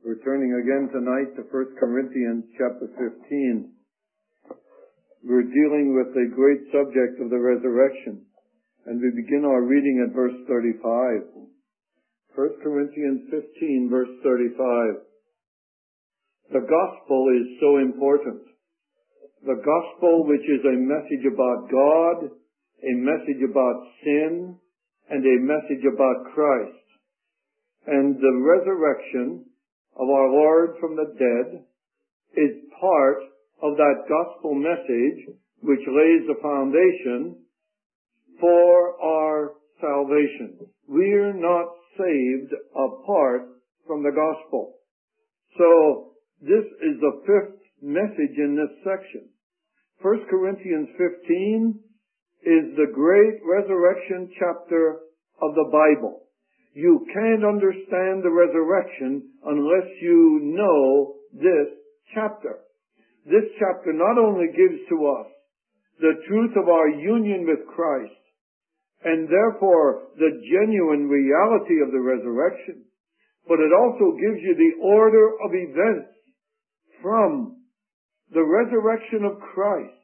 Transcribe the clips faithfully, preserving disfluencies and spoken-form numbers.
We're turning again tonight to First Corinthians chapter fifteen. We're dealing with the great subject of the resurrection, and we begin our reading at verse thirty-five. First Corinthians fifteen, verse thirty-five. The gospel is so important. The gospel, which is a message about God, a message about sin, and a message about Christ. And the resurrection of our Lord from the dead is part of that gospel message which lays the foundation for our salvation. We're not saved apart from the gospel. So this is the fifth message in this section. First Corinthians fifteen is the great resurrection chapter of the Bible. You can't understand the resurrection unless you know this chapter. This chapter not only gives to us the truth of our union with Christ, and therefore the genuine reality of the resurrection, but it also gives you the order of events from the resurrection of Christ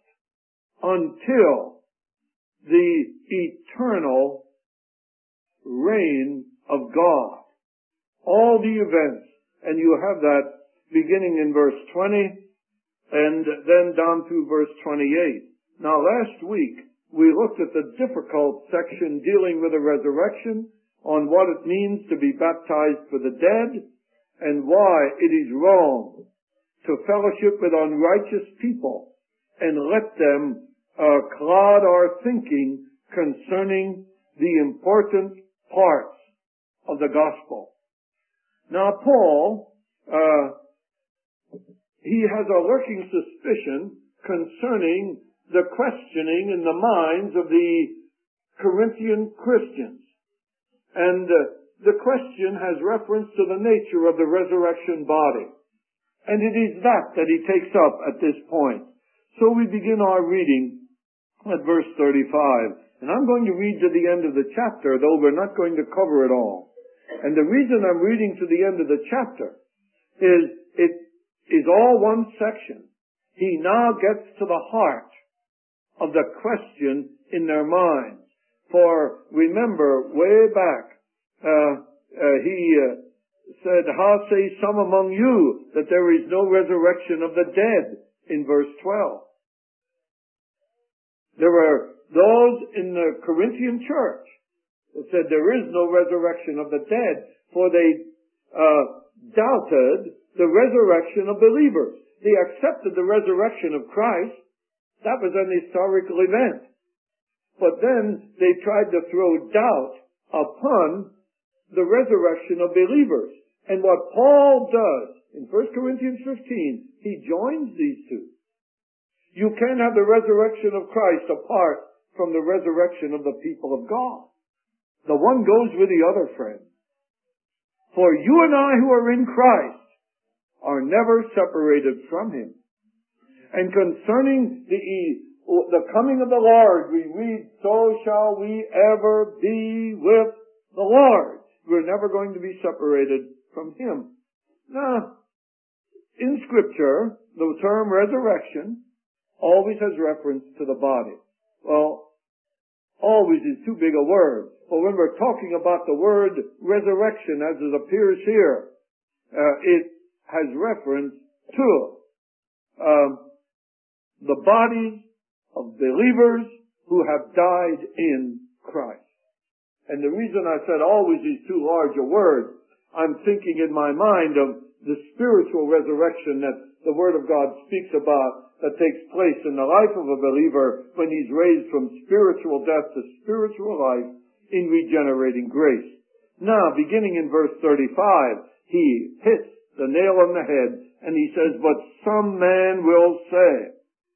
until the eternal reign of God. All the events, and you have that beginning in verse twenty and then down through verse twenty-eight. Now last week we looked at the difficult section dealing with the resurrection, on what it means to be baptized for the dead, and why it is wrong to fellowship with unrighteous people and let them uh, cloud our thinking concerning the important parts of the gospel. Now Paul, uh, he has a lurking suspicion concerning the questioning in the minds of the Corinthian Christians. And uh, the question has reference to the nature of the resurrection body. And it is that that he takes up at this point. So we begin our reading at verse thirty-five. And I'm going to read to the end of the chapter, though we're not going to cover it all. And the reason I'm reading to the end of the chapter is it is all one section. He now gets to the heart of the question in their minds. For remember, way back, uh, uh, he uh, said, "How say some among you that there is no resurrection of the dead?" in verse twelve. There were those in the Corinthian church that said there is no resurrection of the dead, for they uh, doubted the resurrection of believers. They accepted the resurrection of Christ. That was an historical event. But then they tried to throw doubt upon the resurrection of believers. And what Paul does in First Corinthians fifteen, he joins these two. You can't have the resurrection of Christ apart from the resurrection of the people of God. The one goes with the other, friend. For you and I who are in Christ are never separated from Him. And concerning the, the coming of the Lord, we read, "So shall we ever be with the Lord." We're never going to be separated from Him. Now, in Scripture, the term resurrection always has reference to the body. Well, always is too big a word. But when we're talking about the word resurrection as it appears here, uh, it has reference to um, the bodies of believers who have died in Christ. And the reason I said always is too large a word, I'm thinking in my mind of the spiritual resurrection that the Word of God speaks about, that takes place in the life of a believer when he's raised from spiritual death to spiritual life in regenerating grace. Now, beginning in verse thirty-five, he hits the nail on the head and he says, "But some man will say,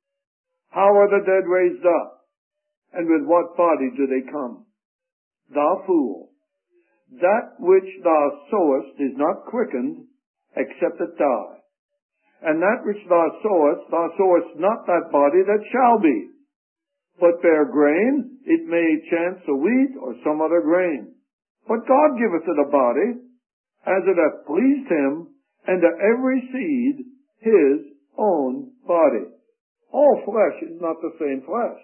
how are the dead raised up? And with what body do they come? Thou fool, that which thou sowest is not quickened, except it die. And that which thou sowest, thou sowest not that body that shall be, but bear grain, it may chance a wheat or some other grain. But God giveth it a body, as it hath pleased Him, and to every seed his own body. All flesh is not the same flesh,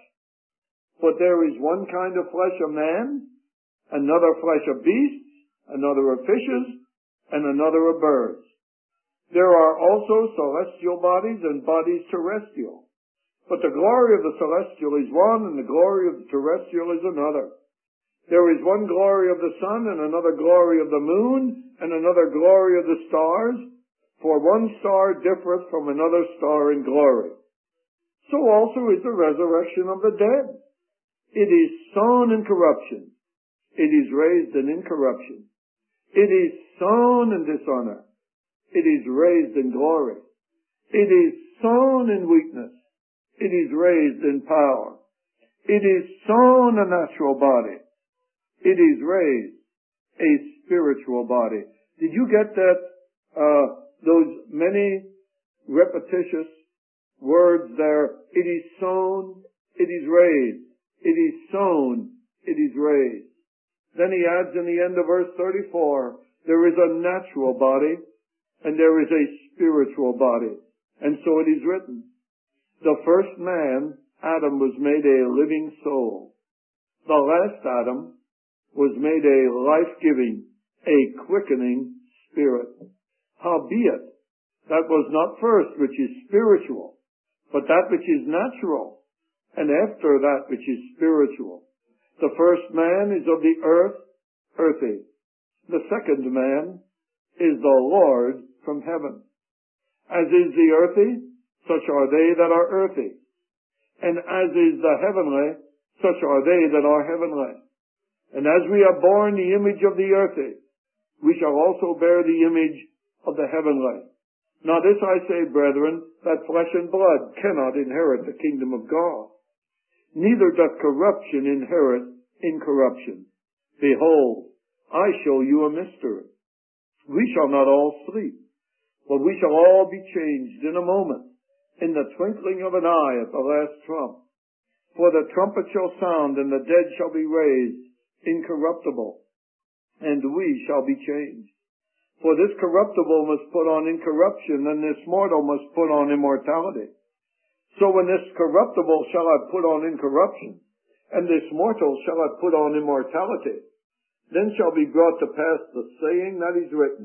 but there is one kind of flesh of man, another flesh of beasts, another of fishes, and another of birds. There are also celestial bodies and bodies terrestrial. But the glory of the celestial is one, and the glory of the terrestrial is another. There is one glory of the sun, and another glory of the moon, and another glory of the stars, for one star differeth from another star in glory. So also is the resurrection of the dead. It is sown in corruption. It is raised in incorruption. It is sown in dishonor. It is raised in glory. It is sown in weakness. It is raised in power. It is sown a natural body. It is raised a spiritual body. Did you get that? Uh, those many repetitious words there. It is sown. It is raised. It is sown. It is raised. Then he adds in the end of verse thirty-four, there is a natural body and there is a spiritual body. And so it is written, the first man, Adam, was made a living soul. The last Adam was made a life-giving, a quickening spirit. Howbeit, that was not first which is spiritual, but that which is natural, and after that which is spiritual. The first man is of the earth, earthy. The second man is the Lord from heaven. As is the earthy, such are they that are earthy. And as is the heavenly, such are they that are heavenly. And as we have borne the image of the earthy, we shall also bear the image of the heavenly. Now this I say, brethren, that flesh and blood cannot inherit the kingdom of God. Neither doth corruption inherit incorruption. Behold, I show you a mystery. We shall not all sleep, but we shall all be changed in a moment, in the twinkling of an eye at the last trump. For the trumpet shall sound, and the dead shall be raised incorruptible, and we shall be changed. For this corruptible must put on incorruption, and this mortal must put on immortality. So when this corruptible shall have put on incorruption, and this mortal shall have put on immortality, then shall be brought to pass the saying that is written,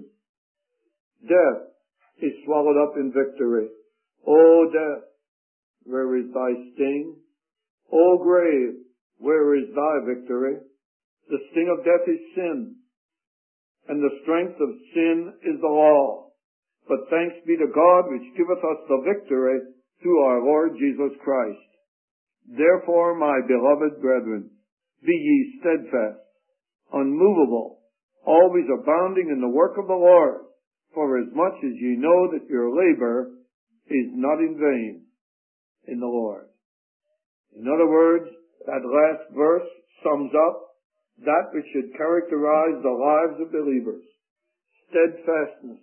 death is swallowed up in victory. O death, where is thy sting? O grave, where is thy victory? The sting of death is sin, and the strength of sin is the law. But thanks be to God which giveth us the victory through our Lord Jesus Christ. Therefore, my beloved brethren, be ye steadfast, unmovable, always abounding in the work of the Lord, for as much as ye know that your labor is not in vain in the Lord. In other words, that last verse sums up that which should characterize the lives of believers. Steadfastness.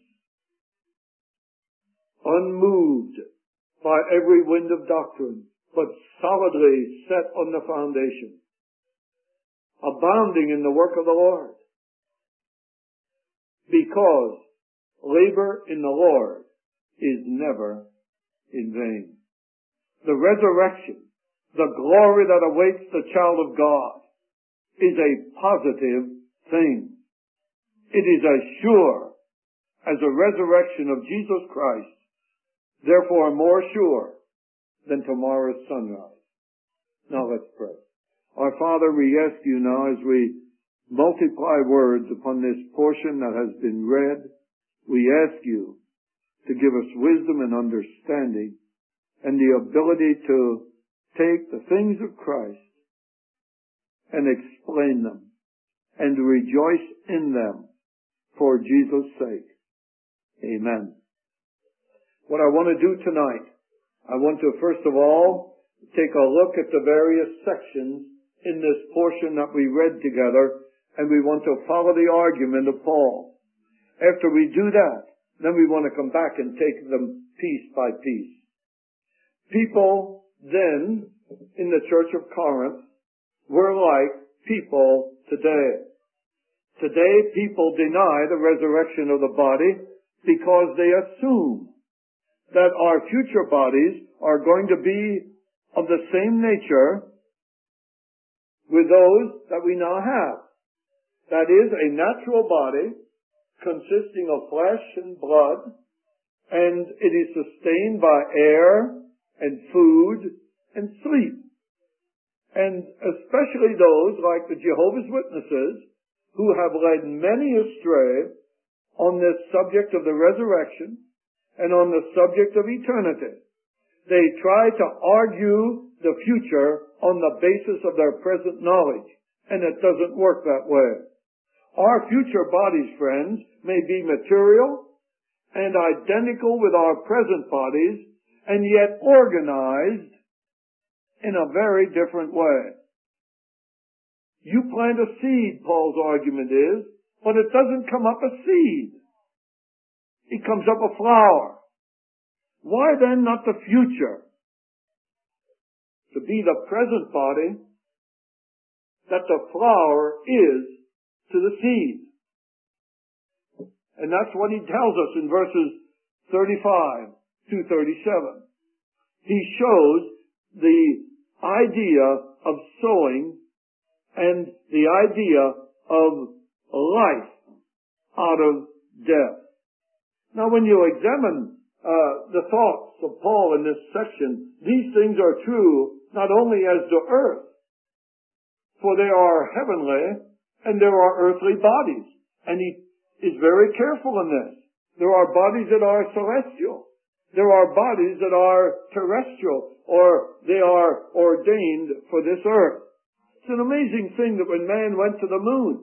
Unmoved by every wind of doctrine, but solidly set on the foundation. Abounding in the work of the Lord. Because labor in the Lord is never in vain. The resurrection, the glory that awaits the child of God, is a positive thing. It is as sure as the resurrection of Jesus Christ, therefore more sure than tomorrow's sunrise. Now let's pray. Our Father, we ask you now as we multiply words upon this portion that has been read, we ask you to give us wisdom and understanding and the ability to take the things of Christ and explain them and rejoice in them for Jesus' sake. Amen. What I want to do tonight, I want to first of all take a look at the various sections in this portion that we read together, and we want to follow the argument of Paul. After we do that, then we want to come back and take them piece by piece. People then in the church of Corinth were like people today. Today, people deny the resurrection of the body because they assume that our future bodies are going to be of the same nature with those that we now have. That is, a natural body consisting of flesh and blood, and it is sustained by air and food and sleep. And especially those like the Jehovah's Witnesses who have led many astray on this subject of the resurrection and on the subject of eternity. They try to argue the future on the basis of their present knowledge, and it doesn't work that way. Our future bodies, friends, may be material and identical with our present bodies, and yet organized in a very different way. You plant a seed, Paul's argument is, but it doesn't come up a seed. It comes up a flower. Why then not the future? To be the present body that the flower is to the seed. And that's what he tells us in verses thirty-five to thirty-seven. He shows the idea of sowing and the idea of life out of death. Now when you examine uh, the thoughts of Paul in this section, these things are true not only as to earth, for they are heavenly and there are earthly bodies. And he is very careful in this. There are bodies that are celestial. There are bodies that are terrestrial, or they are ordained for this earth. It's an amazing thing that when man went to the moon,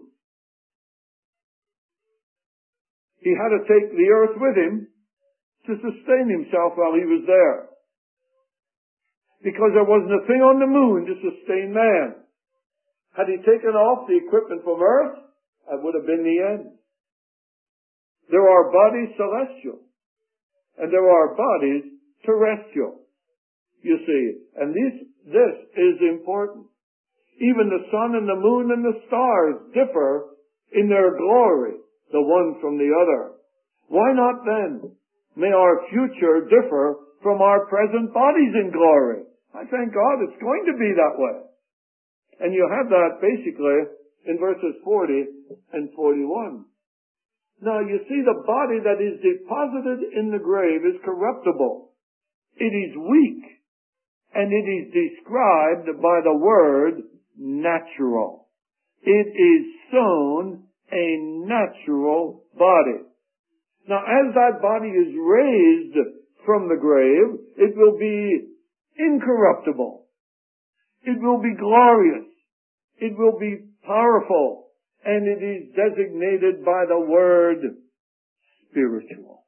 he had to take the earth with him to sustain himself while he was there. Because there wasn't a thing on the moon to sustain man. Had he taken off the equipment from earth, that would have been the end. There are bodies celestial, and there are bodies terrestrial, you see. And this, this is important. Even the sun and the moon and the stars differ in their glory, the one from the other. Why not then may our future differ from our present bodies in glory? I thank God it's going to be that way. And you have that basically in verses forty and forty-one. Now you see, the body that is deposited in the grave is corruptible. It is weak, and it is described by the word natural. It is sown a natural body. Now as that body is raised from the grave, it will be incorruptible. It will be glorious. It will be powerful. And it is designated by the word spiritual.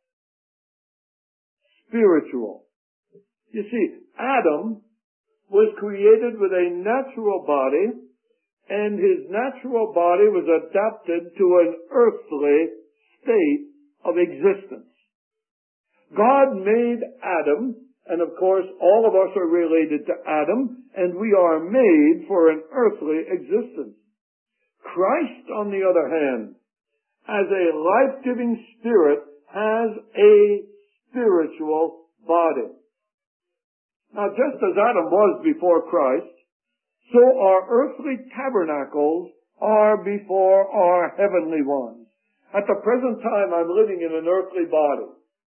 Spiritual. You see, Adam was created with a natural body, and his natural body was adapted to an earthly state of existence. God made Adam, and of course all of us are related to Adam, and we are made for an earthly existence. Christ, on the other hand, as a life-giving spirit, has a spiritual body. Now, just as Adam was before Christ, so our earthly tabernacles are before our heavenly ones. At the present time, I'm living in an earthly body.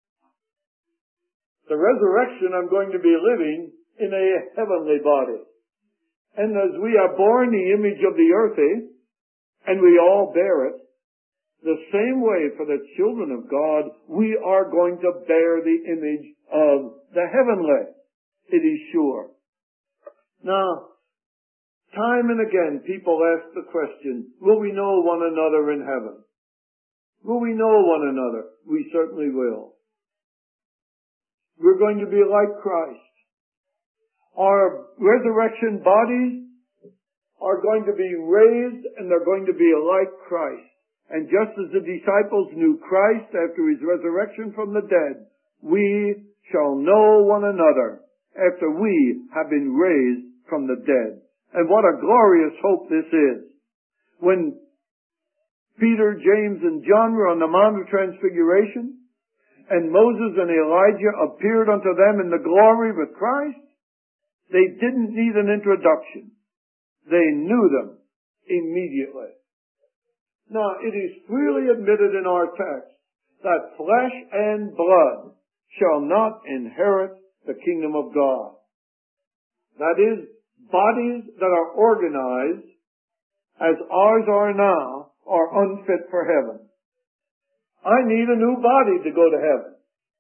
The resurrection, I'm going to be living in a heavenly body. And as we are born the image of the earthy, and we all bear it, the same way for the children of God, we are going to bear the image of the heavenly. It is sure. Now, time and again people ask the question, will we know one another in heaven? Will we know one another? We certainly will. We're going to be like Christ. Our resurrection bodies are going to be raised, and they're going to be like Christ. And just as the disciples knew Christ after his resurrection from the dead, we shall know one another after we have been raised from the dead. And what a glorious hope this is. When Peter, James, and John were on the Mount of Transfiguration, and Moses and Elijah appeared unto them in the glory with Christ, they didn't need an introduction. They knew them immediately. Now, it is freely admitted in our text that flesh and blood shall not inherit the kingdom of God. That is, bodies that are organized as ours are now are unfit for heaven. I need a new body to go to heaven.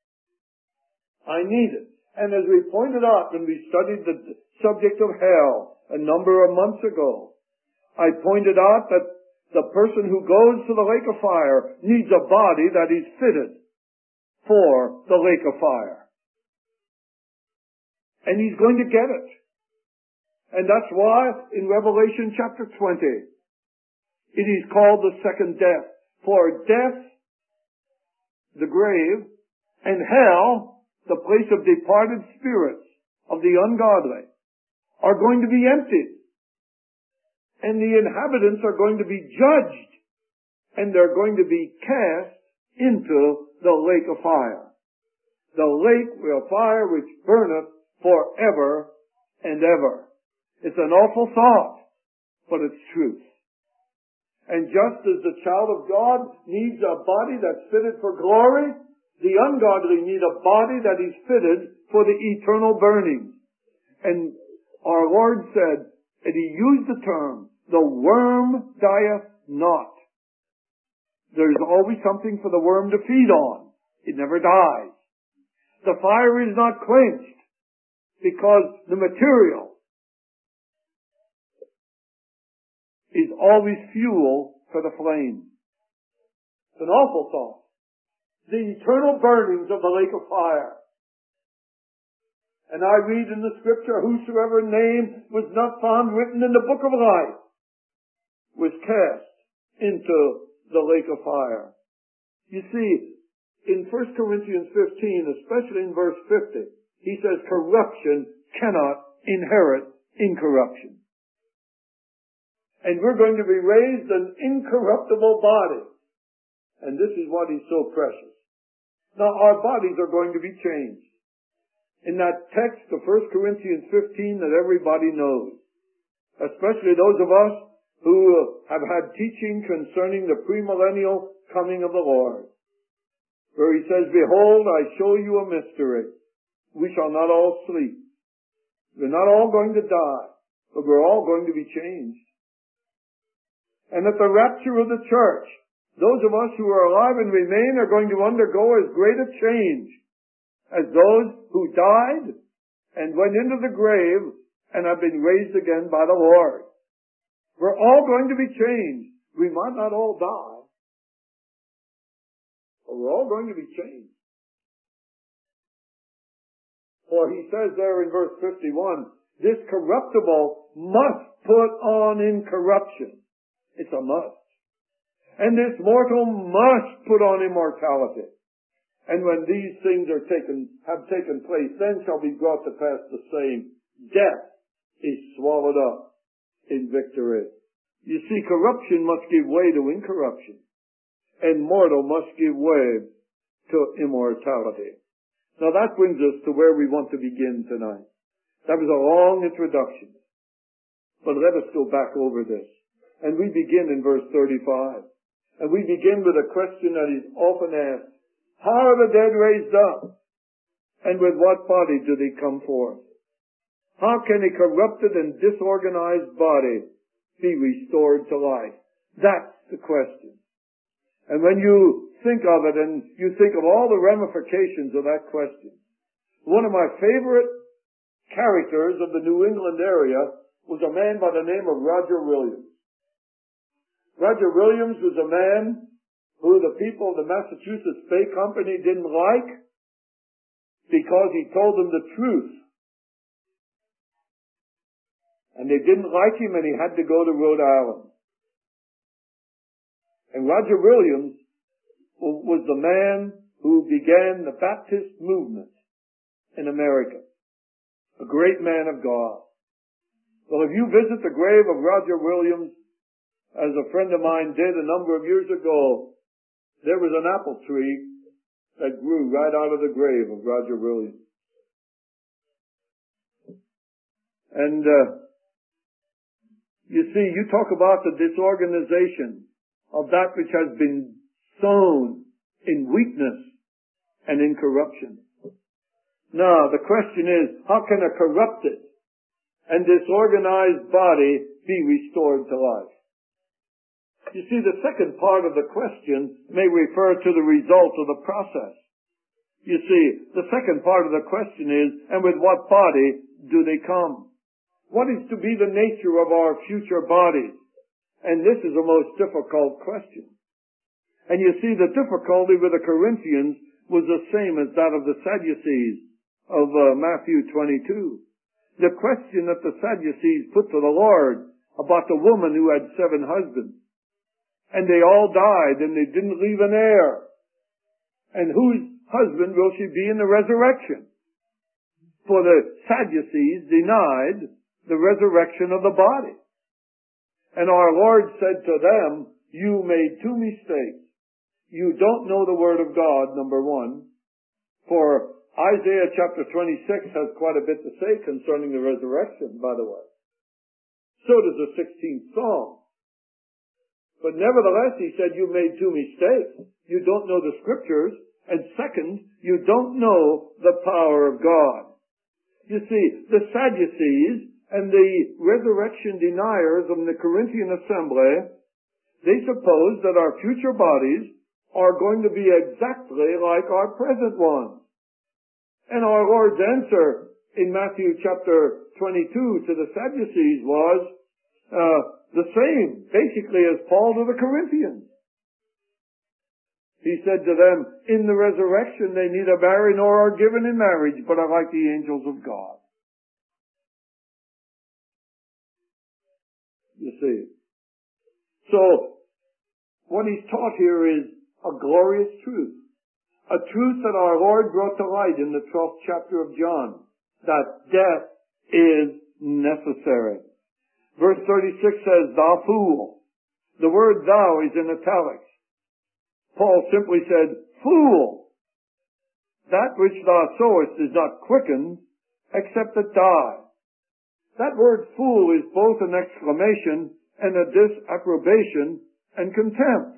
I need it. And as we pointed out when we studied the subject of hell a number of months ago, I pointed out that the person who goes to the lake of fire needs a body that is fitted for the lake of fire. And he's going to get it. And that's why in Revelation chapter twenty, it is called the second death. For death, the grave, and hell, the place of departed spirits of the ungodly, are going to be emptied. And the inhabitants are going to be judged. And they're going to be cast into the lake of fire. The lake of fire which burneth forever and ever. It's an awful thought, but it's truth. And just as the child of God needs a body that's fitted for glory, the ungodly need a body that is fitted for the eternal burning. And our Lord said, and He used the term, the worm dieth not. There's always something for the worm to feed on. It never dies. The fire is not quenched because the material is always fuel for the flame. It's an awful thought. The eternal burnings of the lake of fire. And I read in the scripture, whosoever name was not found written in the book of life was cast into the lake of fire. You see, in First Corinthians fifteen, especially in verse fifty, he says corruption cannot inherit incorruption. And we're going to be raised an incorruptible body. And this is what is so precious. Now our bodies are going to be changed. In that text of First Corinthians fifteen that everybody knows, especially those of us who have had teaching concerning the premillennial coming of the Lord, where he says, behold, I show you a mystery. We shall not all sleep. We're not all going to die, but we're all going to be changed. And at the rapture of the church, those of us who are alive and remain are going to undergo as great a change as those who died and went into the grave and have been raised again by the Lord. We're all going to be changed. We might not all die, but we're all going to be changed. For he says there in verse fifty-one, this corruptible must put on incorruption. It's a must. And this mortal must put on immortality. And when these things are taken, have taken place, then shall be brought to pass the same. Death is swallowed up in victory. You see, corruption must give way to incorruption. And mortal must give way to immortality. Now that brings us to where we want to begin tonight. That was a long introduction. But let us go back over this. And we begin in verse thirty-five. And we begin with a question that is often asked. How are the dead raised up? And with what body do they come forth? How can a corrupted and disorganized body be restored to life? That's the question. And when you think of it and you think of all the ramifications of that question, one of my favorite characters of the New England area was a man by the name of Roger Williams. Roger Williams was a man who the people of the Massachusetts Bay Company didn't like because he told them the truth. And they didn't like him and he had to go to Rhode Island. And Roger Williams was the man who began the Baptist movement in America. A great man of God. Well, if you visit the grave of Roger Williams, as a friend of mine did a number of years ago, there was an apple tree that grew true right out of the grave of Roger Williams. And, uh, you see, you talk about the disorganization of that which has been sown in weakness and in corruption. Now, the question is, how can a corrupted and disorganized body be restored to life? You see, the second part of the question may refer to the result of the process. You see, the second part of the question is, and with what body do they come? What is to be the nature of our future bodies? And this is a most difficult question. And you see, the difficulty with the Corinthians was the same as that of the Sadducees of uh, Matthew twenty-two. The question that the Sadducees put to the Lord about the woman who had seven husbands. And they all died and they didn't leave an heir. And whose husband will she be in the resurrection? For the Sadducees denied the resurrection of the body. And our Lord said to them, you made two mistakes. You don't know the Word of God, number one. For Isaiah chapter twenty-six has quite a bit to say concerning the resurrection, by the way. So does the sixteenth Psalm. But nevertheless, he said, you made two mistakes. You don't know the Scriptures. And second, you don't know the power of God. You see, the Sadducees and the resurrection deniers of the Corinthian assembly, they suppose that our future bodies are going to be exactly like our present ones. And our Lord's answer in Matthew chapter twenty-two to the Sadducees was uh, the same, basically, as Paul to the Corinthians. He said to them, in the resurrection they neither marry nor are given in marriage, but are like the angels of God. You see. So, what he's taught here is a glorious truth. A truth that our Lord brought to light in the twelfth chapter of John. That death is necessary. Verse thirty-six says, thou fool. The word thou is in italics. Paul simply said, fool. That which thou sowest is not quickened, except it die. That word fool is both an exclamation and a disapprobation and contempt.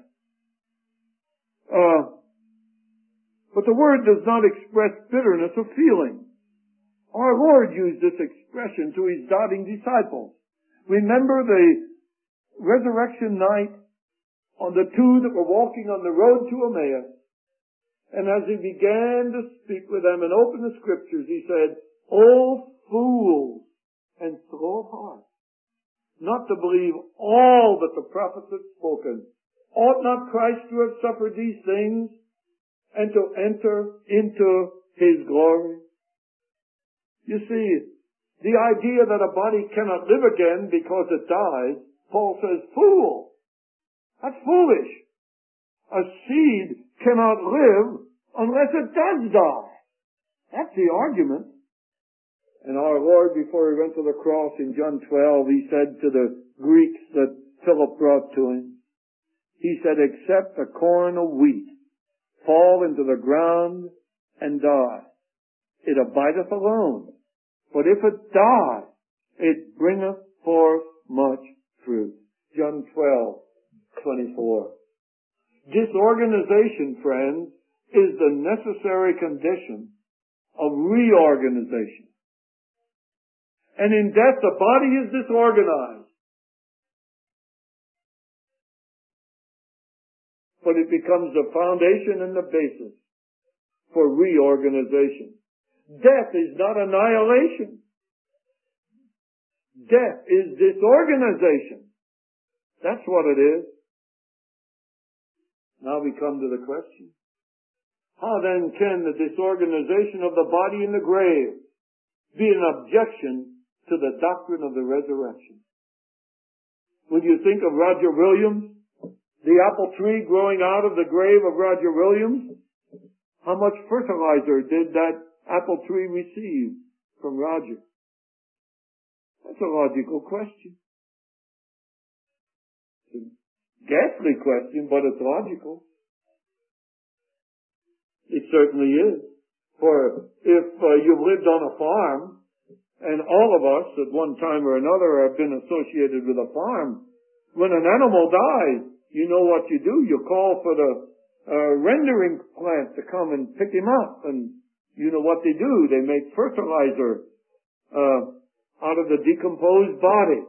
Uh, but the word does not express bitterness of feeling. Our Lord used this expression to his doubting disciples. Remember the resurrection night on the two that were walking on the road to Emmaus. And as he began to speak with them and open the Scriptures, he said, O fools and slow of heart, not to believe all that the prophets have spoken. Ought not Christ to have suffered these things and to enter into his glory? You see, the idea that a body cannot live again because it dies, Paul says, fool. That's foolish. A seed cannot live unless it does die. That's the argument. And our Lord, before he went to the cross in John twelve, he said to the Greeks that Philip brought to him, he said, except a corn of wheat fall into the ground and die, it abideth alone. But if it die, it bringeth forth much fruit. John twelve, twenty-four. Disorganization, friends, is the necessary condition of reorganization. And in death, the body is disorganized. But it becomes the foundation and the basis for reorganization. Death is not annihilation. Death is disorganization. That's what it is. Now we come to the question. How then can the disorganization of the body in the grave be an objection to the doctrine of the resurrection? When you think of Roger Williams, the apple tree growing out of the grave of Roger Williams, how much fertilizer did that apple tree receive from Roger? That's a logical question. It's a ghastly question, but it's logical. It certainly is. For if uh, you've lived on a farm, and all of us at one time or another have been associated with a farm, when an animal dies, you know what you do. You call for the uh, rendering plant to come and pick him up, and you know what they do. They make fertilizer uh, out of the decomposed body.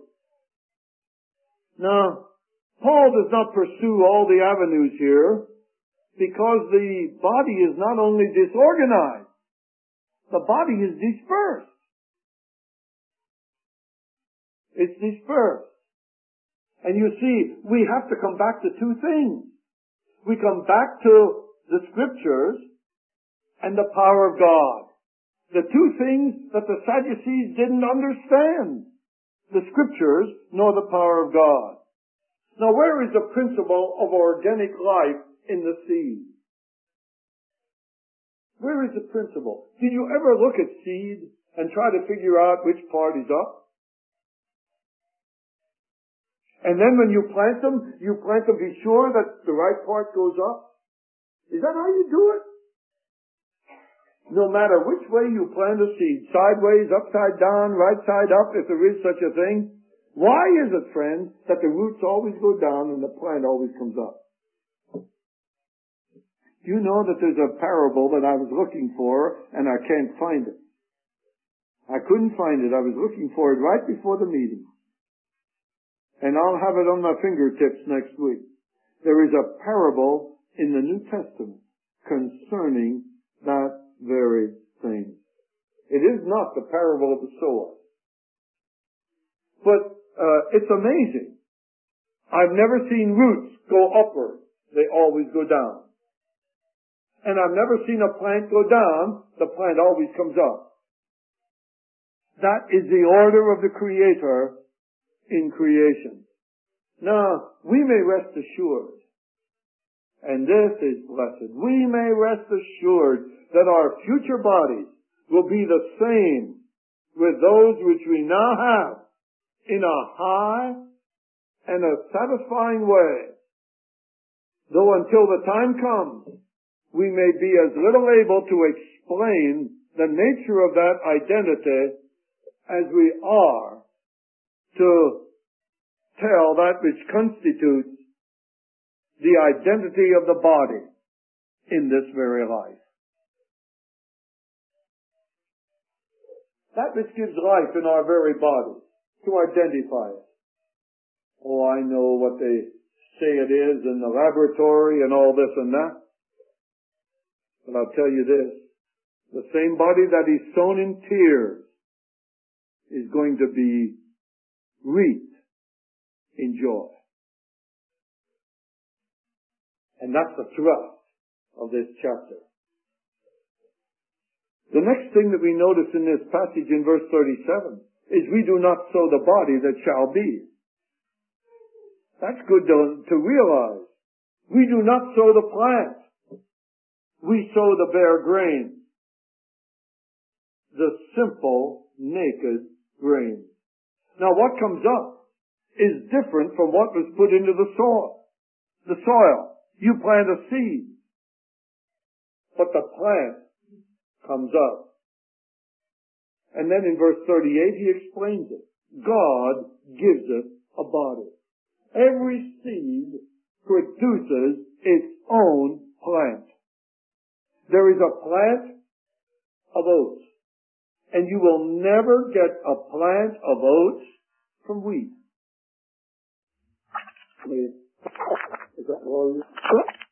Now, Paul does not pursue all the avenues here because the body is not only disorganized, the body is dispersed. It's dispersed. And you see, we have to come back to two things. We come back to the Scriptures and the power of God. The two things that the Sadducees didn't understand. The Scriptures nor the power of God. Now, where is the principle of organic life in the seed? Where is the principle? Did you ever look at seed and try to figure out which part is up? And then when you plant them, you plant them, be sure that the right part goes up? Is that how you do it? No matter which way you plant a seed, sideways, upside down, right side up, if there is such a thing, why is it, friends, that the roots always go down and the plant always comes up? Do you know that there's a parable that I was looking for and I can't find it? I couldn't find it. I was looking for it right before the meeting. And I'll have it on my fingertips next week. There is a parable in the New Testament concerning that very thing. It is not the parable of the sower. But uh, it's amazing. I've never seen roots go upward. They always go down. And I've never seen a plant go down. The plant always comes up. That is the order of the Creator in creation. Now, we may rest assured, and this is blessed, we may rest assured that our future bodies will be the same with those which we now have in a high and a satisfying way. Though until the time comes, we may be as little able to explain the nature of that identity as we are to tell that which constitutes the identity of the body in this very life. That which gives life in our very body, to identify it. Oh, I know what they say it is in the laboratory and all this and that. But I'll tell you this, the same body that is sown in tears is going to be reaped in joy. And that's the thrust of this chapter. The next thing that we notice in this passage in verse thirty-seven is we do not sow the body that shall be. That's good to, to realize. We do not sow the plant. We sow the bare grain. The simple, naked grain. Now what comes up is different from what was put into the soil. The soil. You plant a seed. But the plant comes up. And then in verse thirty-eight he explains it. God gives it a body. Every seed produces its own plant. There is a plant of oats. And you will never get a plant of oats from wheat. Is that all?